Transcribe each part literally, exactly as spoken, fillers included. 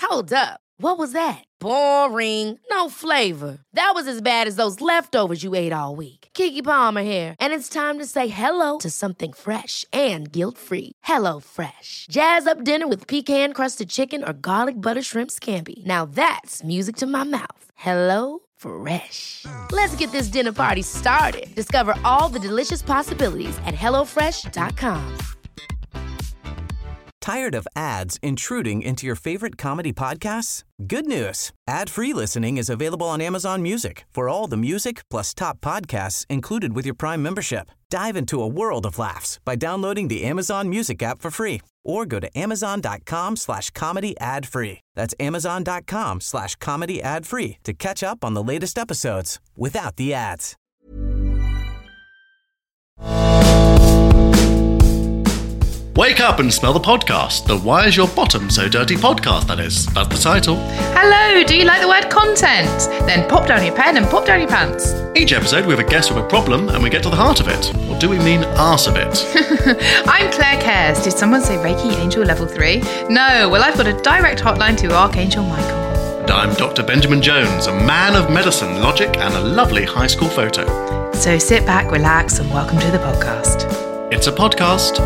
Hold up. What was that? Boring. No flavor. That was as bad as those leftovers you ate all week. Keke Palmer here, and it's time to say hello to something fresh and guilt-free. Hello Fresh. Jazz up dinner with pecan-crusted chicken or garlic butter shrimp scampi. Now that's music to my mouth. Hello Fresh. Let's get this dinner party started. Discover all the delicious possibilities at hello fresh dot com. Tired of ads intruding into your favorite comedy podcasts? Good news. Ad-free listening is available on Amazon Music for all the music plus top podcasts included with your Prime membership. Dive into a world of laughs by downloading the Amazon Music app for free or go to amazon.com slash comedy ad free. That's amazon.com slash comedy ad free to catch up on the latest episodes without the ads. Wake up and smell the podcast. The Why Is Your Bottom So Dirty podcast, that is. That's the title. Hello, do you like the word content? Then pop down your pen and pop down your pants. Each episode we have a guest with a problem and we get to the heart of it. Or do we mean arse of it? I'm Claire Cares. Did someone say Reiki Angel Level three? No, well I've got a direct hotline to Archangel Michael. And I'm Doctor Benjamin Jones, a man of medicine, logic and a lovely high school photo. So sit back, relax and welcome to the podcast. It's a podcast.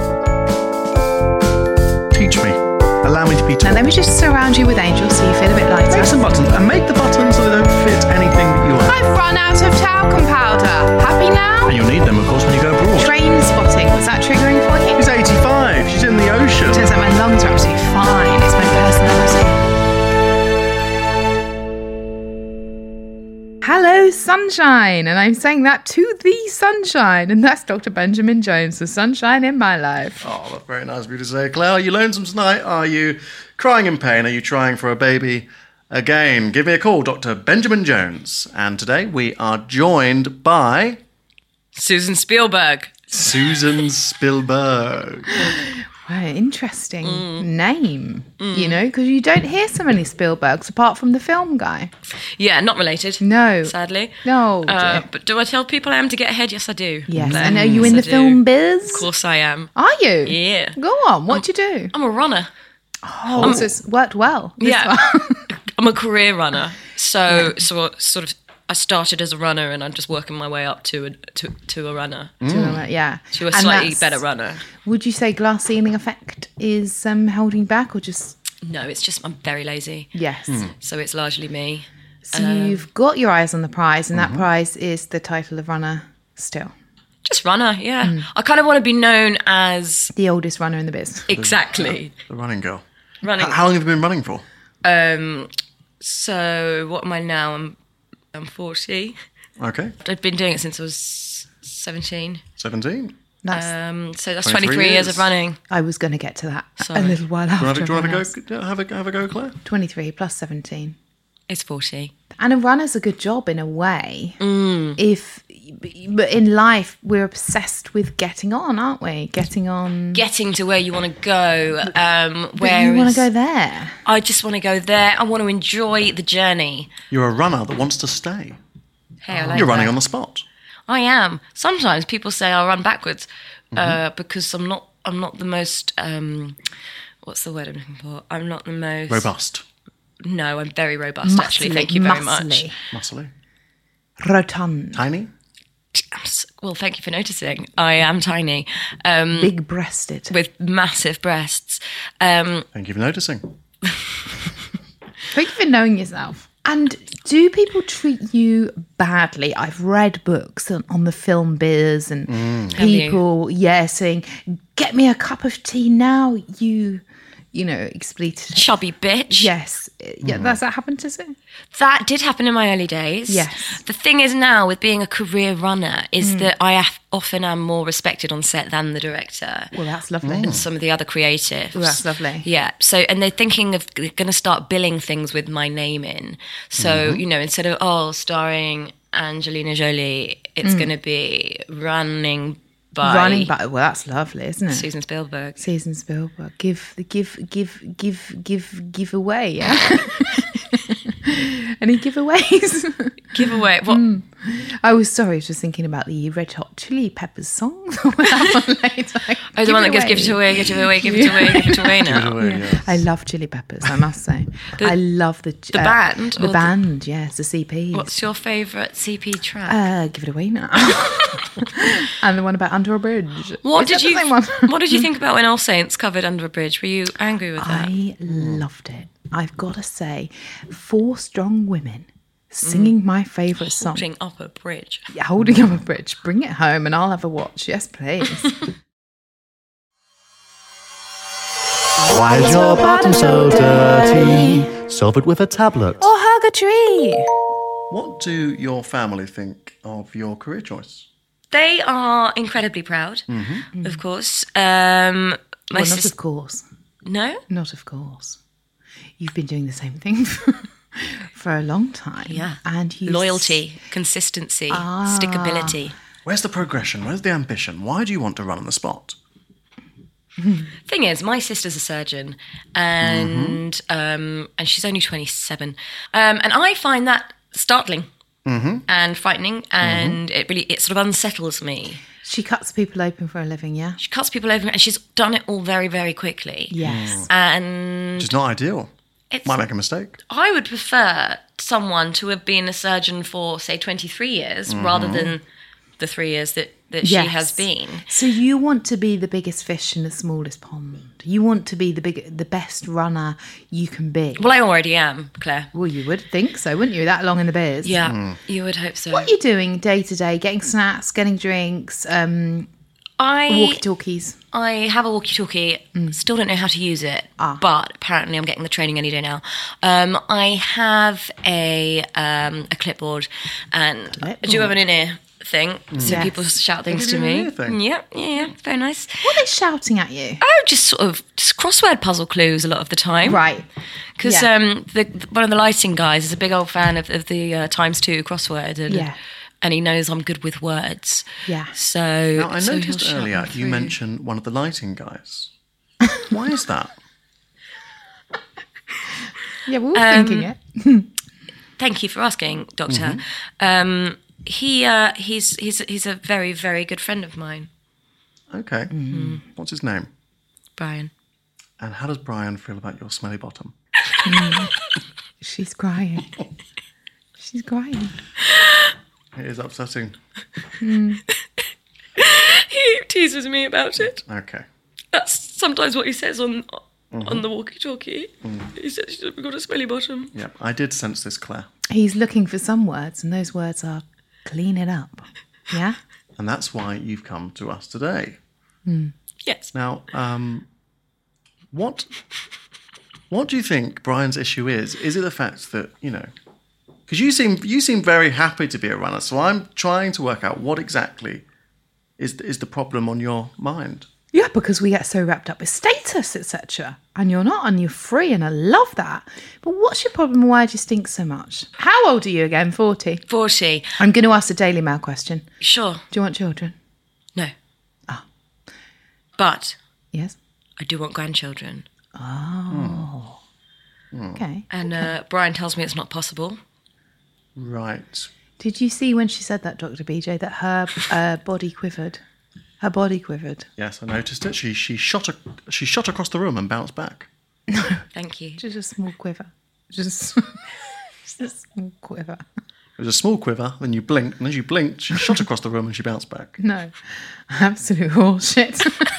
Teach me. Allow me to be taught. Now let me just surround you with angels so you feel a bit lighter. Make some buttons and make the buttons so they don't fit anything that you want. I've run out of talcum powder. Happy now? And you'll need them, of course, when you go abroad. Train spotting. Was that triggering for you? She's eighty-five. She's in the ocean. Turns out my lungs are absolutely fine. It's my personality. Hello, sunshine. And I'm saying that to the sunshine. And that's Doctor Benjamin Jones, the sunshine in my life. Oh, that's very nice of you to say. Claire, are you lonesome tonight? Are you crying in pain? Are you trying for a baby again? Give me a call, Doctor Benjamin Jones. And today we are joined by... Susan Spielberg. Susan Spielberg. Wow, interesting mm. name, mm. you know, because you don't hear so many Spielbergs apart from the film guy. Yeah, not related. No. Sadly. No. Uh, but do I tell people I am to get ahead? Yes, I do. Yes. Blair. And are you in yes, the film biz? Of course I am. Are you? Yeah. Go on. What do you do? I'm a runner. Oh, I'm, so it's worked well. Yeah. I'm a career runner. So, yeah. so sort of, I started as a runner and I'm just working my way up to a, to, to a runner. Mm. Yeah. To a slightly better runner. Would you say glass ceiling effect is um, holding back or just... No, it's just I'm very lazy. Yes. Mm. So it's largely me. So um, you've got your eyes on the prize and mm-hmm. that prize is the title of runner still. Just runner, yeah. Mm. I kind of want to be known as... The oldest runner in the biz. Exactly. The, the running girl. Running. H- how long have you been running for? Um. So what am I now? I'm... I'm forty. Okay. I've been doing it since I was seventeen. seventeen? That's um, so that's twenty-three years. years of running. I was going to get to that Sorry. a little while after. Do you want to go, have a, have a go, Claire? twenty-three plus seventeen. It's forty. And a runner's a good job in a way. Mm. If, but in life, we're obsessed with getting on, aren't we? Getting on. Getting to where you want to go. Um, but you want to go there. I just want to go there. I want to enjoy the journey. You're a runner that wants to stay. Hey, I like You're running that. on the spot. I am. Sometimes people say I'll run backwards mm-hmm. uh, because I'm not. I'm not the most. Um, what's the word I'm looking for? I'm not the most robust. No, I'm very robust. Muscly, actually, thank you very muscly. much. Muscly. Rotund. Tiny. Well, thank you for noticing. I am tiny. Um, Big-breasted. With massive breasts. Um, thank you for noticing. Thank you for knowing yourself. And do people treat you badly? I've read books on, on the film biz and mm. people, yeah, saying, get me a cup of tea now, you... you know, expletive. Chubby bitch. Yes. Yeah, mm. does that happen to Sue? That did happen in my early days. Yes. The thing is now with being a career runner is mm. that I af- often am more respected on set than the director. Well, that's lovely. And some of the other creatives. Well, that's lovely. Yeah. So, and they're thinking of going to start billing things with my name in. So, mm-hmm. you know, instead of, oh, starring Angelina Jolie, it's mm. going to be running By Running by, well, that's lovely, isn't it? Susan Spielberg. Susan Spielberg. Give, give, give, give, give, give away, yeah? Any giveaways? Giveaway. What? Mm. I was sorry, I was just thinking about the Red Hot Chili Peppers song. We'll have one later. Oh, the one that goes, give it away, give it away, give it away, give it away now. Give it away, yes. I love Chili Peppers, I must say. The- I love the the uh, band The or the- band, yes, the C Ps. What's your favourite C P track? Uh, give it away now. And the one about Under a Bridge. what Is did that the you same one? What did you think about when All Saints covered Under a Bridge? Were you angry with that? I loved it. I've got to say, four strong women singing my favourite song. Holding up a bridge. Holding up a bridge. Bring it home and I'll have a watch. Yes, please. Why is your bottom so dirty? Solve it with a tablet. Or hug a tree. What do your family think of your career choice? They are incredibly proud, Mm-hmm. of course. Um, my Well, not sis- of course. no? Not of course. You've been doing the same thing for, for a long time. Yeah. And you Loyalty, consistency, Ah. stickability. Where's the progression? Where's the ambition? Why do you want to run on the spot? Thing is, my sister's a surgeon, and um, and she's only twenty-seven, um, and I find that startling and frightening, and it really it sort of unsettles me. She cuts people open for a living, yeah? She cuts people over, and she's done it all very, very quickly. Yes. And Which is not ideal. it's, Might make a mistake. I would prefer someone to have been a surgeon for, say, twenty-three years rather than the three years that, that Yes. she has been. So you want to be the biggest fish in the smallest pond. You want to be the big, the best runner you can be. Well, I already am, Claire. Well, you would think so, wouldn't you? That long in the biz. Yeah, you would hope so. What are you doing day to day? Getting snacks, getting drinks, um, I walkie-talkies. I have a walkie-talkie. Still don't know how to use it, but apparently I'm getting the training any day now. Um, I have a um, a clipboard, and I do have an in-ear thing, so Yes. people shout things Have to you an me. in-ear thing? Yeah, yeah, yeah. It's very nice. What are they shouting at you? Oh, just sort of just crossword puzzle clues a lot of the time. Right. Because Yeah. um, the, one of the lighting guys is a big old fan of, of the uh, times two crossword, and Yeah. and he knows I'm good with words. Yeah. So, Now, I so he'll noticed shout earlier them you through. mentioned one of the lighting guys. Why is that? Yeah, we're all Um, thinking it. Thank you for asking, Doctor. Mm-hmm. Um, he uh, he's he's he's a very very good friend of mine, Okay. What's his name? Brian. And how does Brian feel about your smelly bottom? She's crying. She's crying. It is upsetting. He teases me about it. Okay. That's sometimes what he says on Mm-hmm. on the walkie-talkie. Mm. He says we've got a smelly bottom. Yep, I did sense this, Claire. He's looking for some words, and those words are clean it up. Yeah? And that's why you've come to us today. Yes. Now, um, what what do you think Brian's issue is? Is it the fact that, you know, because you seem you seem very happy to be a runner, so I'm trying to work out what exactly is is the problem on your mind. Yeah, because we get so wrapped up with status, et cetera. And you're not, and you're free, and I love that. But what's your problem? Why do you stink so much? How old are you again? forty? forty. I'm going to ask a Daily Mail question. Sure. Do you want children? No. Ah. But Yes. I do want grandchildren. Okay. And uh, Brian tells me it's not possible. Right. Did you see when she said that, Doctor B J, that her uh, body quivered? Her body quivered. Yes, I noticed it. She she shot a, she shot across the room and bounced back. Thank you. Just a small quiver. Just, just a small quiver. It was a small quiver, then you blinked, and as you blinked, she shot across the room and she bounced back. No, absolute horseshit.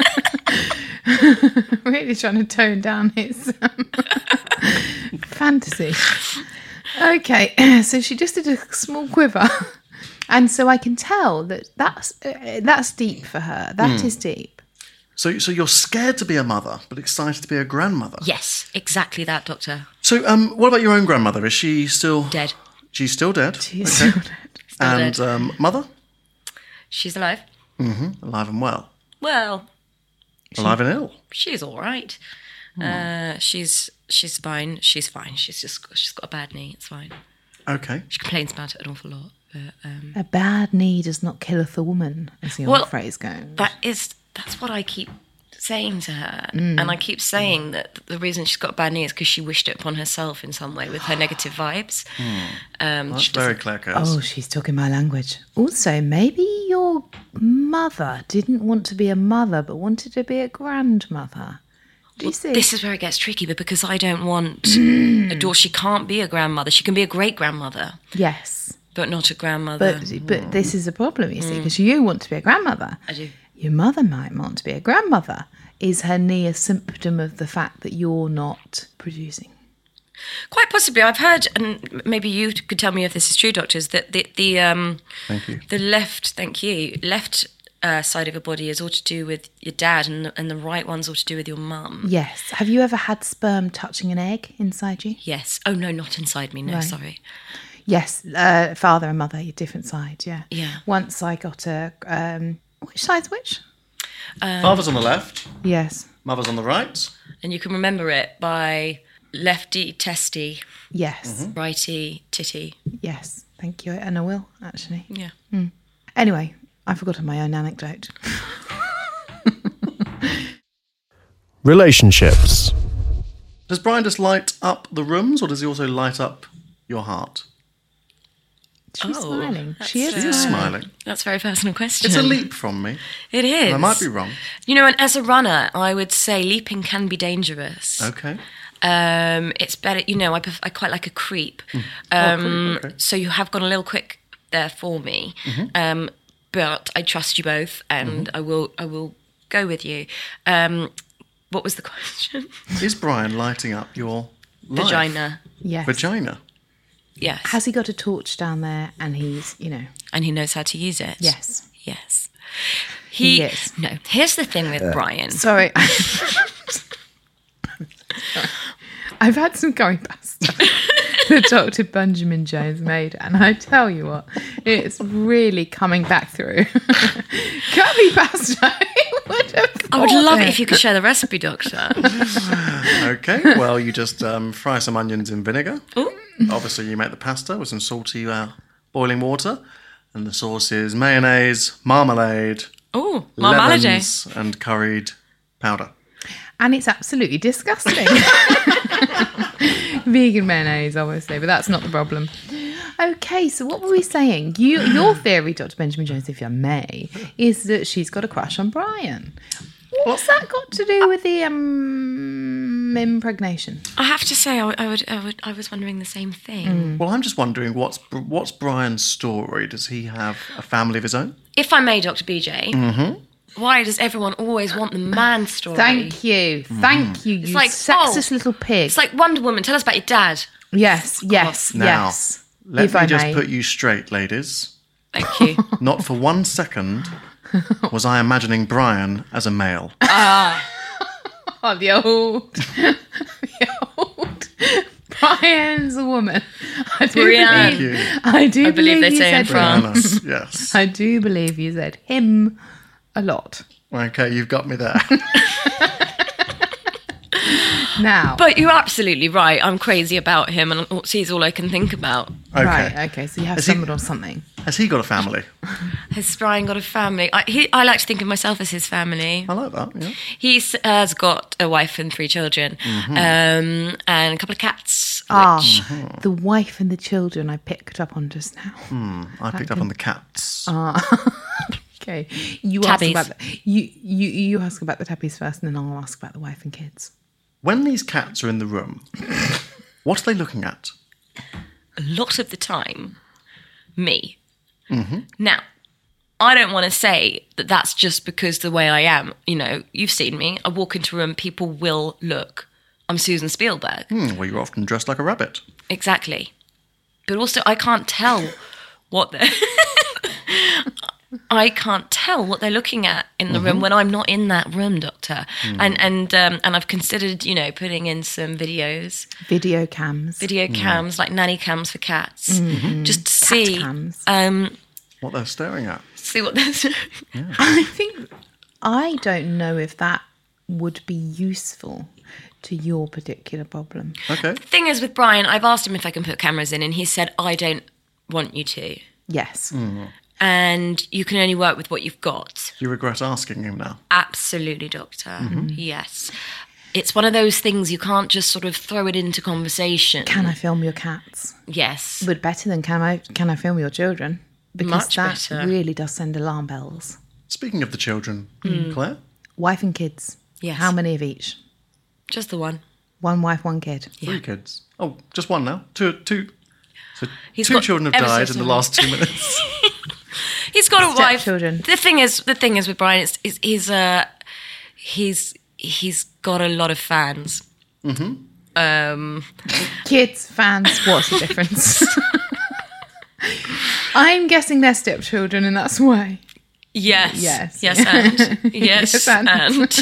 Really trying to tone down his um, fantasy. Okay, so she just did a small quiver, and so I can tell that that's uh, that's deep for her. That is deep. So so you're scared to be a mother, but excited to be a grandmother. Yes, exactly that, Doctor. So um, what about your own grandmother? Is she still Dead. She's still dead. She's Okay. so dead. Still And dead. um, mother, She's alive. alive and well, Well, alive and ill. she's all right. Uh, she's she's fine. She's fine. She's just she's got a bad knee. It's fine. Okay. She complains about it an awful lot. But, um, A bad knee does not killeth a woman, as the Well, old phrase goes. that is that's what I keep saying to her, mm. and I keep saying that the reason she's got a bad knee is because she wished it upon herself in some way with her negative vibes. Mm. Um, That's very clear, Kaz. Oh, she's talking my language. Also, maybe your mother didn't want to be a mother, but wanted to be a grandmother. Do you well, see? This is where it gets tricky, but because I don't want a daughter, she can't be a grandmother. She can be a great grandmother. Yes. But not a grandmother. But but this is a problem, you see, because you want to be a grandmother. I do. Your mother might want to be a grandmother. Is her knee a symptom of the fact that you're not producing? Quite possibly. I've heard, and maybe you could tell me if this is true, doctors, that the the um, thank you. The left, thank you, left uh, side of your body is all to do with your dad, and the, and the right one's all to do with your mum. Yes. Have you ever had sperm touching an egg inside you? Yes. Oh no, not inside me. No, Right. sorry. Yes, uh, father and mother, different sides. Yeah. Yeah. Once I got a um, which side's which? Um, Father's on the left, Yes. mother's on the right. And you can remember it by lefty testy, Yes. righty titty. Yes. Thank you, and I will actually. Yeah. Mm. Anyway, I've forgotten my own anecdote. Relationships. Does Brian just light up the rooms, or does he also light up your heart? She's Oh, smiling. that's, She is uh, He is smiling. smiling. That's a very personal question. It's a leap from me. It is. I might be wrong. You know, and as a runner, I would say leaping can be dangerous. Okay. Um, it's better, you know, I, pref- I quite like a creep. Oh, Um, creep, okay. So you have gone a little quick there for me. Mm-hmm. Um, but I trust you both, and I will I will go with you. Um, what was the question? Is Brian lighting up your life? Vagina. Yes. Vagina. Yes. Has he got a torch down there and he's, you know, And he knows how to use it. yes. Yes. He, He is. No, here's the thing with Brian. Sorry. I've had some curry pasta that Doctor Benjamin Jones made, and I tell you what, it's really coming back through. Curry pasta. Would have I would thought love it if you could share the recipe, Doctor. Okay, well, you just um, fry some onions in vinegar. Ooh. Obviously, you make the pasta with some salty uh, boiling water. And the sauce is mayonnaise, marmalade, Oh, marmalade. lemons, and curried powder. And it's absolutely disgusting. Vegan mayonnaise, obviously, but that's not the problem. Okay, so what were we saying? You, your theory, Doctor Benjamin Jones, if I may, is that she's got a crush on Brian. What's that got to do with the um, impregnation? I have to say, I, would- I would, I would, I was wondering the same thing. Well, I'm just wondering, what's what's Brian's story? Does he have a family of his own? If I may, Doctor B J, why does everyone always want the man story? Thank you, thank you, you like, sexist oh, little pig. It's like Wonder Woman. Tell us about your dad. yes, yes, Now, yes. let if me I just may. put you straight, ladies. Thank you. Not for one second was I imagining Brian as a male. Oh, the old, the old. Brian's a woman. I do Brian. believe, Thank you. I do I believe they you say in said France. him. Brianus, yes. I do believe you said him a lot. Okay, you've got me there. Now, But you're absolutely right. I'm crazy about him, and he's all I can think about. Okay. right, okay, so you have Has he- stumbled on something. Has he got a family? Has Brian got a family? I, he, I like to think of myself as his family. I like that, yeah. He has got a wife and three children, um, and a couple of cats. Ah, which, the wife and the children I picked up on just now. I picked up on the cats. Okay, you ask Tabbies. about the, you you you ask about the tabbies first, and then I'll ask about the wife and kids. When these cats are in the room, what are they looking at? a lot of the time, me. Now, I don't want to say that that's just because the way I am. You know, you've seen me. I walk into a room, people will look. I'm Susan Spielberg. Hmm, well, you're often dressed like a rabbit. Exactly. But also, I can't tell what they're... I can't tell what they're looking at in the room when I'm not in that room, Doctor. And and um, and I've considered, you know, putting in some videos, Video cams. video cams, like nanny cams for cats, just to Cat see, cams. um, What they're staring at. see what they're doing. I think I don't know if that would be useful to your particular problem. Okay. Thing is, with Brian, I've asked him if I can put cameras in, and he said, "I don't want you to." Yes. and you can only work with what you've got. Do you regret asking him now? Absolutely, Doctor. Mm-hmm. Yes. It's one of those things you can't just sort of throw it into conversation. Can I film your cats? Yes. But better than can I can I film your children? Because Much that better. really does send alarm bells. Speaking of the children, Claire? Wife and kids. Yes. How many of each? Just the one. One wife, one kid. Three kids. Oh, just one now. Two. two. So He's two got children have ever so died in the many. last two minutes. He's got a wife. Stepchildren. The thing is, the thing is with Brian, is, is he's uh, he's he's got a lot of fans. Mm-hmm. Um, Kids, fans, what's the difference? I'm guessing they're stepchildren, and that's why. yes, Yes. yes, and yes, Yes, and. and.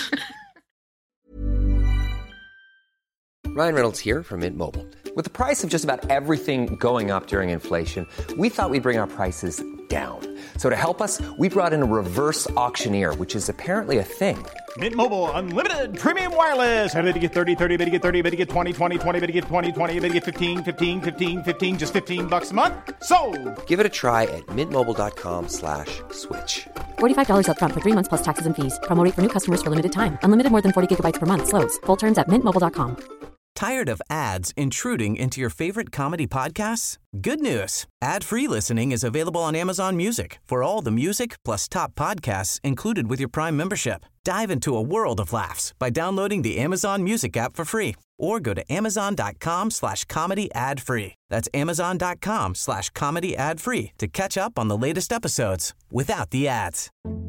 Ryan Reynolds here from Mint Mobile. With the price of just about everything going up during inflation, we thought we'd bring our prices down. So to help us, we brought in a reverse auctioneer, which is apparently a thing. Mint Mobile Unlimited Premium Wireless. How to get thirty, thirty, how to get thirty, how to get twenty, twenty, twenty, how to get twenty, twenty, how to get fifteen, fifteen, fifteen, fifteen, just fifteen bucks a month? Sold! Give it a try at mintmobile.com slash switch. forty-five dollars up front for three months plus taxes and fees. Promo rate for new customers for limited time. Unlimited more than forty gigabytes per month. Slows full terms at mint mobile dot com. Tired of ads intruding into your favorite comedy podcasts? Good news. Ad-free listening is available on Amazon Music for all the music plus top podcasts included with your Prime membership. Dive into a world of laughs by downloading the Amazon Music app for free or go to amazon.com slash comedy ad-free. That's amazon.com slash comedy ad-free to catch up on the latest episodes without the ads.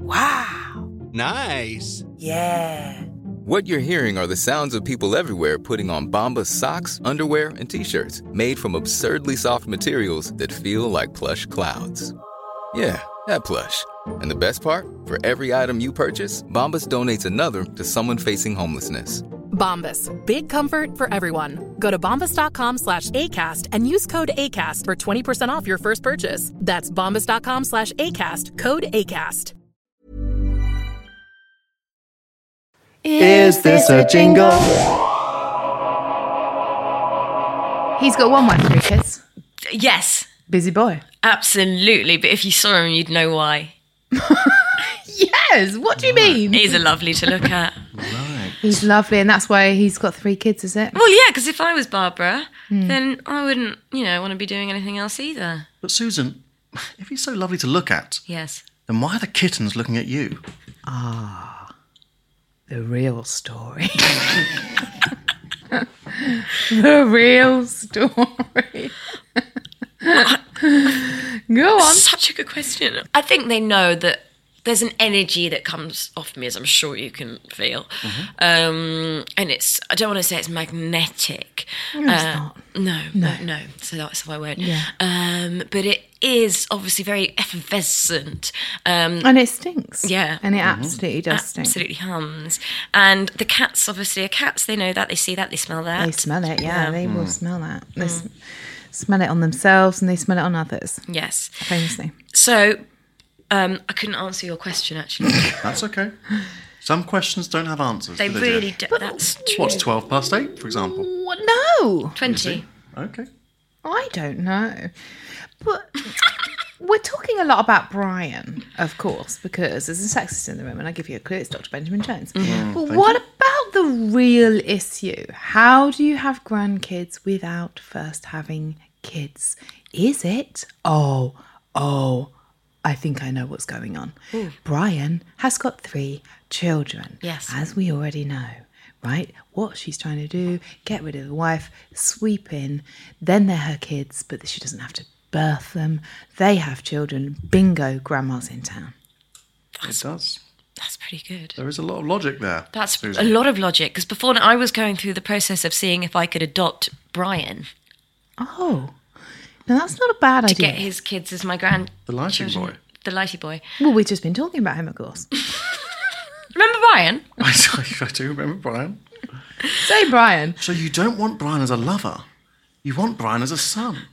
Nice. Yeah. What you're hearing are the sounds of people everywhere putting on Bombas socks, underwear, and T-shirts made from absurdly soft materials that feel like plush clouds. Yeah, that plush. And the best part? For every item you purchase, Bombas donates another to someone facing homelessness. Bombas. Big comfort for everyone. Go to bombas.com slash ACAST and use code ACAST for twenty percent off your first purchase. That's bombas.com slash ACAST. Code ACAST. Is this a jingle? He's got one wife, three kids. Yes, Busy boy. absolutely. But if you saw him, you'd know why. Yes, what do you mean? He's a lovely to look at. He's lovely, and that's why he's got three kids, is it? Well, yeah, because if I was Barbara, then I wouldn't, you know, want to be doing anything else either. But Susan, if he's so lovely to look at, Yes. then why are the kittens looking at you? The real story. The real story. Go on. Such a good question. I think they know that there's an energy that comes off me, as I'm sure you can feel. Um, and it's, I don't want to say it's magnetic. No, it's not. No, no, no. So that's why I won't. Yeah. Um, but it is obviously very effervescent. Um, And it stinks. Yeah. And it absolutely does stink. absolutely hums. And the cats obviously are cats. They know that. They see that. They smell that. They smell it, yeah. Yeah. They will smell that. They s- smell it on themselves and they smell it on others, Yes. famously. So um, I couldn't answer your question, actually. That's okay. Some questions don't have answers. They do really do. do. That's true. What's twelve past eight, for example? What? No. twenty. Okay. I don't know. But we're talking a lot about Brian, of course, because there's a sexist in the room, and I give you a clue, it's Doctor Benjamin Jones. But what about the real issue? How do you have grandkids without first having kids? Is it? Oh, oh, I think I know what's going on. Brian has got three children, Yes. as we already know. Right? What she's trying to do, get rid of the wife, sweep in, then they're her kids, but she doesn't have to birth them. They have children. Bingo, grandma's in town. It does. That's pretty good. There is a lot of logic there. That's Susan. a lot of logic, because before I was going through the process of seeing if I could adopt Brian Oh, now that's not a bad to idea. get his kids as my grand. The lighting children. boy. The lighty boy. Well, we've just been talking about him, of course. Remember Brian? I, I do remember Brian. Say, Brian. So you don't want Brian as a lover. You want Brian as a son.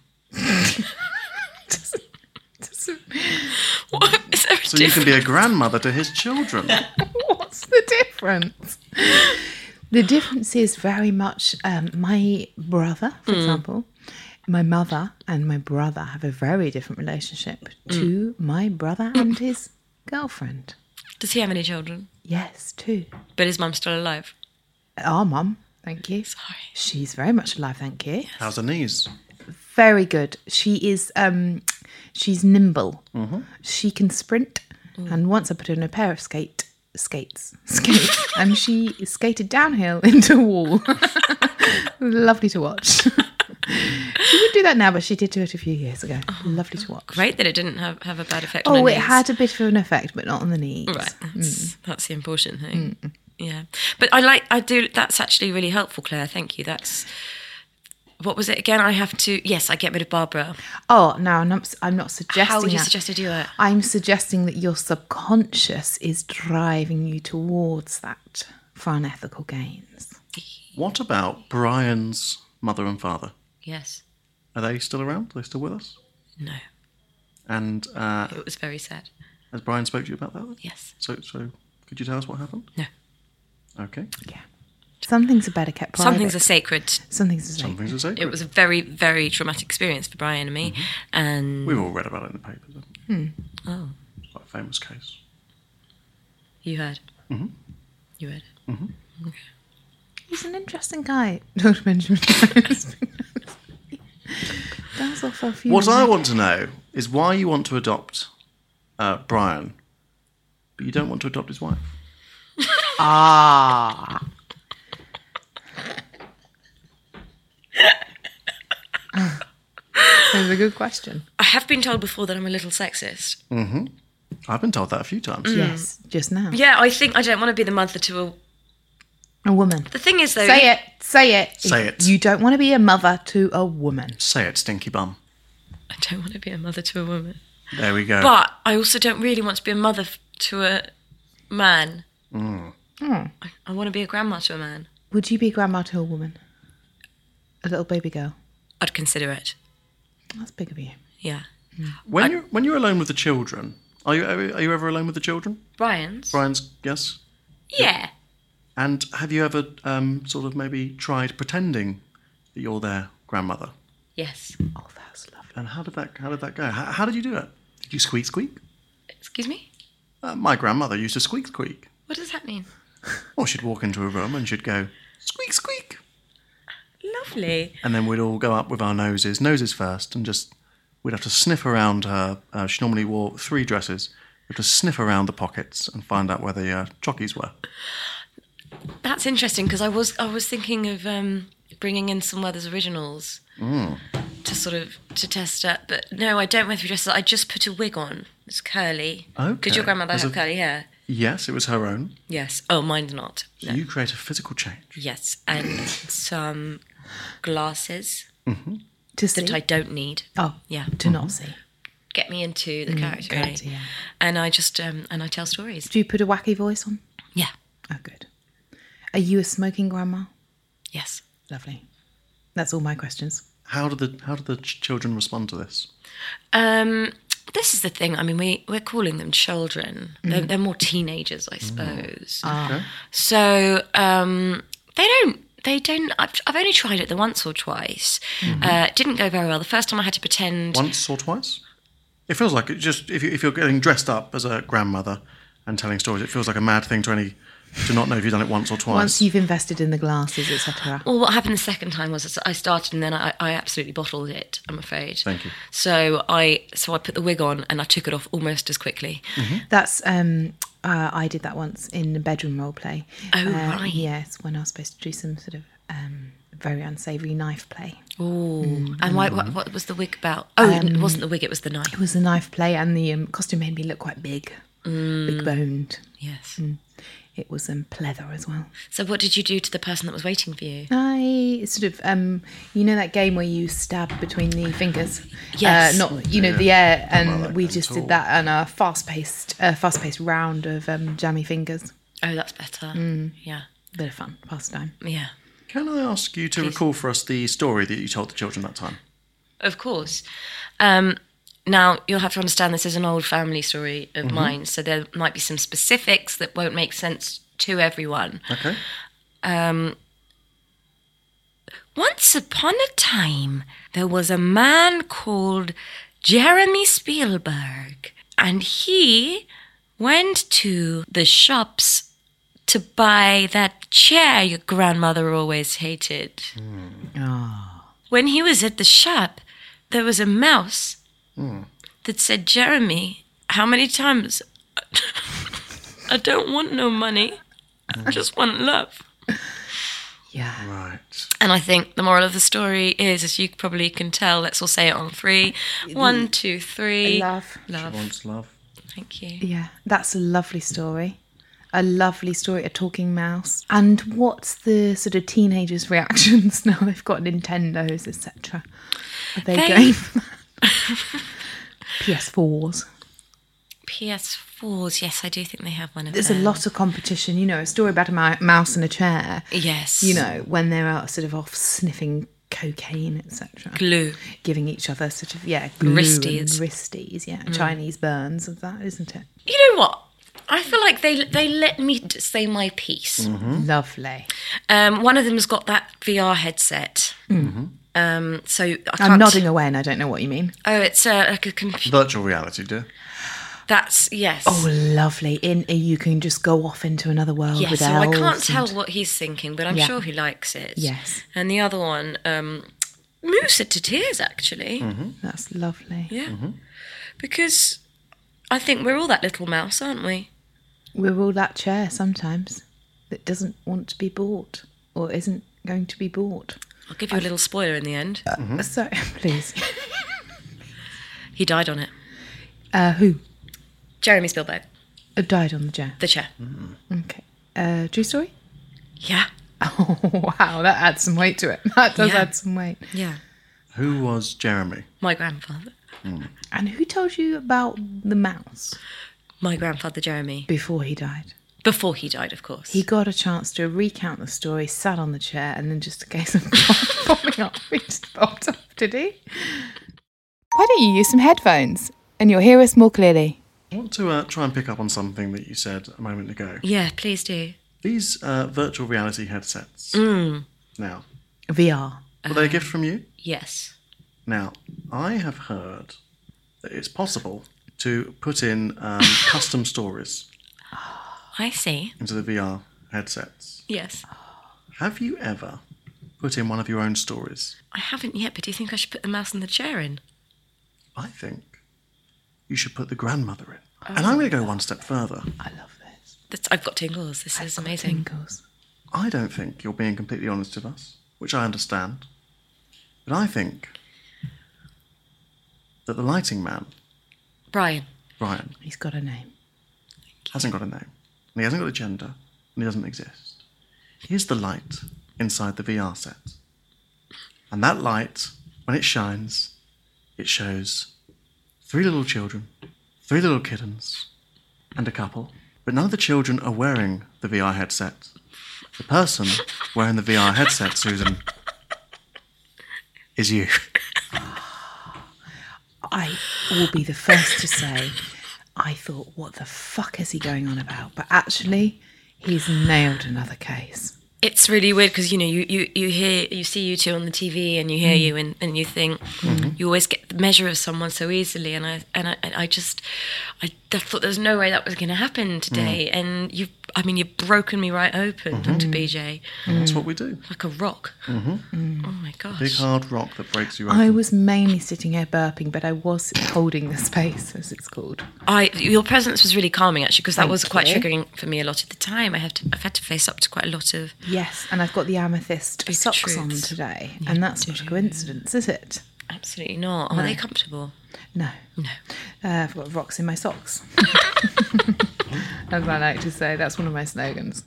What? Is there a So you can difference? be a grandmother to his children. What's the difference? The difference is very much um, my brother, for example, my mother and my brother have a very different relationship to my brother and his girlfriend. Does he have any children? Yes, two. But his mum's still alive. Our mum, thank you. Sorry. She's very much alive, thank you. How's her knees? Very good. She is. Um, she's nimble. Mm-hmm. She can sprint. And once I put her in a pair of skate skates, skates, and she skated downhill into a wall. Lovely to watch. She would do that now, but she did do it a few years ago. Oh, Lovely to watch. Great that it didn't have, have a bad effect on Oh, her it knees. had a bit of an effect, but not on the knees. Right, that's, that's the important thing. Mm. Yeah, but I like, I do, that's actually really helpful, Claire, thank you. That's, what was it again? I have to, yes, I get rid of Barbara. Oh, no, I'm not, I'm not suggesting How would you that. suggest I do it? I'm suggesting that your subconscious is driving you towards that for unethical gains. What about Brian's mother and father? Yes. Are they still around? Are they still with us? No. And uh, It was very sad. has Brian spoke to you about that? Yes. So, so could you tell us what happened? No. Okay. Yeah. Some things are better kept private. Some things are squid. Some things are Some sacred. things are sacred. It was a very, very traumatic experience for Brian and me. Mm-hmm. And We've all read about it in the papers. Hmm. Oh, It's quite a famous case. you heard? Mm-hmm. You heard? Mm-hmm. Okay. He's an interesting guy, Doctor Benjamin. Does offer a few. What I want to know is why you want to adopt uh, Brian, but you don't want to adopt his wife. Ah. That's a good question. I have been told before that I'm a little sexist. Mm-hmm. I've been told that a few times. Yes, just now. Yeah, I think I don't want to be the mother to a... A woman. The thing is, though... Say it. Say it. Say it. You don't want to be a mother to a woman. Say it, stinky bum. I don't want to be a mother to a woman. There we go. But I also don't really want to be a mother f- to a man. Mm. Mm. I, I want to be a grandma to a man. Would you be a grandma to a woman? A little baby girl? I'd consider it. That's big of you. Yeah. When I- you're when you're alone with the children, are you are you ever alone with the children? Brian's? Brian's, yes. Yeah. And have you ever um, sort of maybe tried pretending that you're their grandmother? Yes. Oh, that's lovely. And how did that how did that go? How, how did you do it? Did you squeak squeak? Excuse me? Uh, my grandmother used to squeak squeak. What does that mean? Or she'd walk into a room and she'd go squeak squeak. Lovely. And then we'd all go up with our noses, noses first, and just, we'd have to sniff around her. Uh, she normally wore three dresses. We'd have to sniff around the pockets and find out where the uh, chockies were. That's interesting because I was I was thinking of um, bringing in some Weathers originals Mm. to sort of to test it, but no, I don't wear three dresses. I just put a wig on. It's curly. Okay. Did your grandmother As have a- curly hair? Yes, it was her own. Yes. Oh, mine's not. So you create a physical change. Yes, and some glasses Mm-hmm. To see. that I don't need. Oh, Yeah. to not see. Get me into the Mm, character, really. character, yeah. And I just um, and I tell stories. Do you put a wacky voice on? Yeah. Oh, good. Are you a smoking grandma? Yes. Lovely. That's all my questions. How did the how did the ch- children respond to this? Um, this is the thing. I mean, we we're calling them children. They're, they're more teenagers, I suppose. Okay. So um, they don't. They don't. I've, I've only tried it the once or twice. Uh, it didn't go very well. The first time I had to pretend. Once or twice? It feels like it just if you, if you're getting dressed up as a grandmother and telling stories, it feels like a mad thing to any to not know if you've done it once or twice. Once you've invested in the glasses, et cetera. Well, what happened the second time was I started and then I, I absolutely bottled it. I'm afraid. Thank you. So I so I put the wig on and I took it off almost as quickly. That's um uh, I did that once in a bedroom role play. Oh, Uh, right. Yes, when I was supposed to do some sort of um very unsavoury knife play. Oh, and why, what, what was the wig about? Oh, it wasn't the wig; it was the knife. It was a knife play, and the um, costume made me look quite big, big boned. Yes. It was um, pleather as well. So, what did you do to the person that was waiting for you? I sort of, um, you know, that game where you stab between the fingers. Yes. Uh, not, you know, the air, Well, and that we game just at all. did that on a fast-paced, uh, fast-paced round of um, jammy fingers. Oh, that's better. Yeah, Bit of fun, pastime. yeah. Can I ask you to Please. recall for us the story that you told the children that time? Of course. Um, now you'll have to understand this is an old family story of mine, so there might be some specifics that won't make sense to everyone. Okay. Um, once upon a time, there was a man called Jeremy Spielberg, and he went to the shops to buy that chair your grandmother always hated. Mm. Oh. When he was at the shop, there was a mouse Mm. that said, Jeremy, how many times? I don't want no money. I just want love. Yeah. Right. And I think the moral of the story is, as you probably can tell, let's all say it on three. One, two, three. Love. Love. She wants love. Thank you. Yeah, that's a lovely story. A lovely story, a talking mouse. And what's the sort of teenagers' reactions now they've got Nintendos, et cetera? Are they, They- going for that? P S fours. P S fours, yes, I do think they have one of There's them. a lot of competition. You know, a story about a mou- mouse in a chair. Yes. You know, when they're out sort of off sniffing cocaine, et cetera. Glue. Giving each other sort of, yeah, glue Wristies. and wristies. Yeah, Chinese burns of that, isn't it? You know what? I feel like they they let me d- say my piece. Mm-hmm. Lovely. Um, one of them's got that V R headset. Um, so I can't. I'm nodding away and I don't know what you mean. Oh, it's uh, like a computer. Virtual reality, dear. That's yes. Oh, lovely. In you can just go off into another world yes. with So I elves can't and- tell what he's thinking, but I'm Yeah. sure he likes it. Yes. And the other one um, moves it to tears, actually. That's lovely. Yeah. Because I think we're all that little mouse, aren't we? We're all that chair sometimes that doesn't want to be bought or isn't going to be bought. I'll give you a little spoiler in the end. Mm-hmm. So, please. He died on it. Uh, who? Jeremy Spielberg, Uh, died on the chair. the chair. Okay. Uh, true story? Yeah. Oh, wow. That adds some weight to it. That does Yeah. add some weight. Yeah. Who was Jeremy? My grandfather. And who told you about the mouse My grandfather, Jeremy. before he died? Before he died, of course. He got a chance to recount the story, sat on the chair, and then just a case of popping up, he just popped up, did he? Why don't you use some headphones and you'll hear us more clearly? I want to uh, try and pick up on something that you said a moment ago. Yeah, please do. These uh, virtual reality headsets. Mm. Now, V R. were they a gift from you? Yes. Now, I have heard that it's possible to put in um, custom stories I see. into the V R headsets. Yes. Have you ever put in one of your own stories? I haven't yet, but do you think I should put the mouse in the chair in? I think you should put the grandmother in. And I'm going to go one step further. I love this. That's, I've got tingles. This is amazing. Tingles. I don't think you're being completely honest with us, which I understand. But I think that the lighting man, Brian. Brian, He's got a name. hasn't got a name, and he hasn't got a gender, and he doesn't exist. He's the light inside the V R set. And that light, when it shines, it shows three little children, three little kittens, and a couple. But none of the children are wearing the V R headset. The person wearing the V R headset, Susan, is you. I will be the first to say, I thought, what the fuck is he going on about? But actually, he's nailed another case. It's really weird because, you know, you, you, you hear, you see you two on the T V and you hear you and, and you think you always get the measure of someone so easily. And I and I, I just, I, I thought there was no way that was going to happen today. And you've, I mean, you've broken me right open, Doctor B J. And that's what we do. Like a rock. Mm. Oh my gosh. Big hard rock that breaks you open. I was mainly sitting here burping, but I was holding the space, as it's called. I, your presence was really calming actually, because that Thank was quite you. triggering for me a lot of the time. I have to, I've had to face up to quite a lot of. Yes, and I've got the amethyst Big socks on truths. today, and that's not a coincidence, is it? Absolutely not. Are they comfortable? No. No. Uh, I've got rocks in my socks. As I like to say, that's one of my slogans.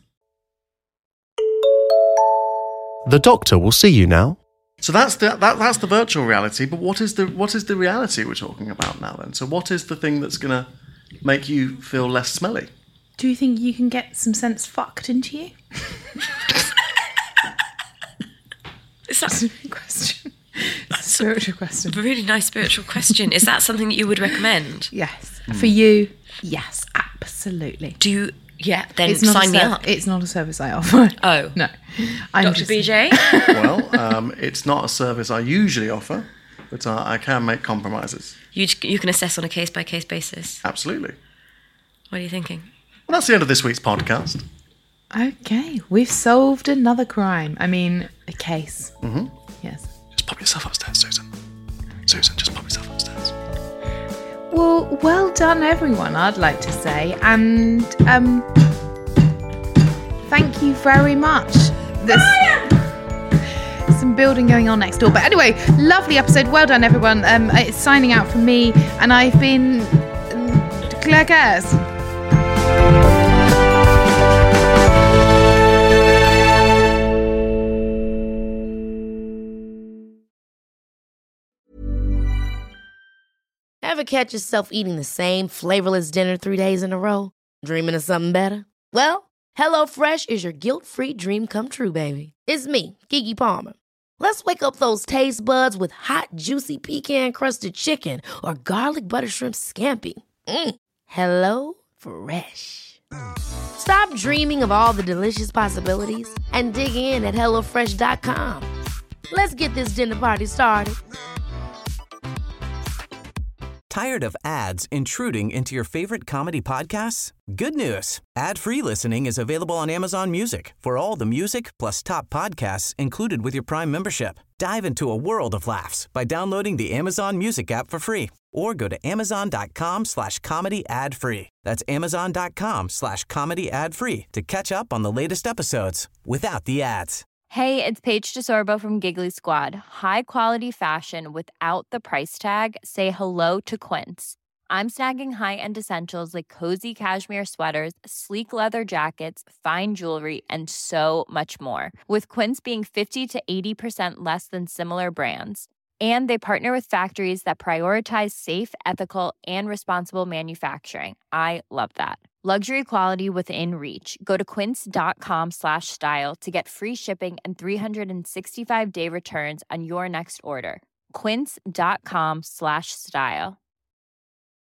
The doctor will see you now. So that's the that, that's the virtual reality. But what is the what is the reality we're talking about now then? So what is the thing that's gonna make you feel less smelly? Do you think you can get some sense fucked into you? Is that That's a big question. It's a spiritual question. a really nice spiritual question? Is that something that you would recommend? Yes. For you, yes, absolutely. Do you, Yeah, then It's not sign a me ser- up. It's not a service I offer. Oh. No. I'm Doctor just- B J? Well, um, it's not a service I usually offer, but uh, I can make compromises. You, you can assess on a case-by-case basis. Absolutely. What are you thinking? Well, that's the end of this week's podcast. Okay, we've solved another crime. I mean, a case. Mm-hmm. Yes. Just pop yourself upstairs, Susan. Susan, just pop yourself upstairs. Well, well done, everyone, I'd like to say. And, um, thank you very much. There's some building going on next door. But anyway, lovely episode. Well done, everyone. Um, it's signing out from me. And I've been um, Claire Cares. Ever catch yourself eating the same flavorless dinner three days in a row? Dreaming of something better? Well, HelloFresh is your guilt-free dream come true, baby. It's me, Keke Palmer. Let's wake up those taste buds with hot, juicy pecan-crusted chicken or garlic butter shrimp scampi. Mm. Hello Fresh. Stop dreaming of all the delicious possibilities and dig in at hello fresh dot com. Let's get this dinner party started. Tired of ads intruding into your favorite comedy podcasts? Good news. Ad-free listening is available on Amazon Music for all the music plus top podcasts included with your Prime membership. Dive into a world of laughs by downloading the Amazon Music app for free or go to amazon.com slash comedy ad free. That's amazon.com slash comedy ad free to catch up on the latest episodes without the ads. Hey, it's Paige DeSorbo from Giggly Squad. High quality fashion without the price tag. Say hello to Quince. I'm snagging high-end essentials like cozy cashmere sweaters, sleek leather jackets, fine jewelry, and so much more. With Quince being fifty to eighty percent less than similar brands. And they partner with factories that prioritize safe, ethical, and responsible manufacturing. I love that. Luxury quality within reach. Go to quince.com slash style to get free shipping and three sixty-five day returns on your next order. Quince.com slash style.